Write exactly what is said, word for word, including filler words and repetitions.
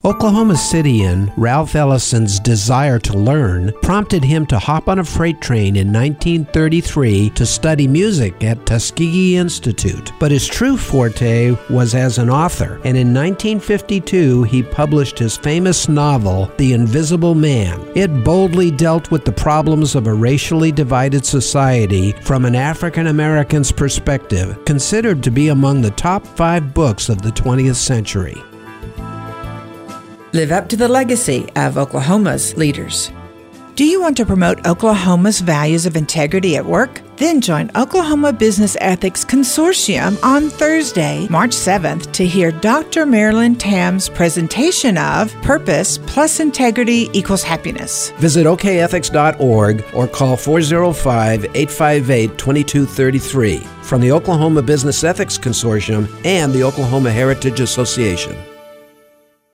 Oklahoma Cityan Ralph Ellison's desire to learn prompted him to hop on a freight train in nineteen thirty-three to study music at Tuskegee Institute. But his true forte was as an author, and in nineteen fifty-two he published his famous novel, The Invisible Man. It boldly dealt with the problems of a racially divided society from an African American's perspective, considered to be among the top five books of the twentieth century. Live up to the legacy of Oklahoma's leaders. Do you want to promote Oklahoma's values of integrity at work? Then join Oklahoma Business Ethics Consortium on Thursday, March seventh, to hear Doctor Marilyn Tam's presentation of Purpose plus Integrity equals Happiness. Visit O K ethics dot org or call four oh five, eight five eight, two two three three from the Oklahoma Business Ethics Consortium and the Oklahoma Heritage Association.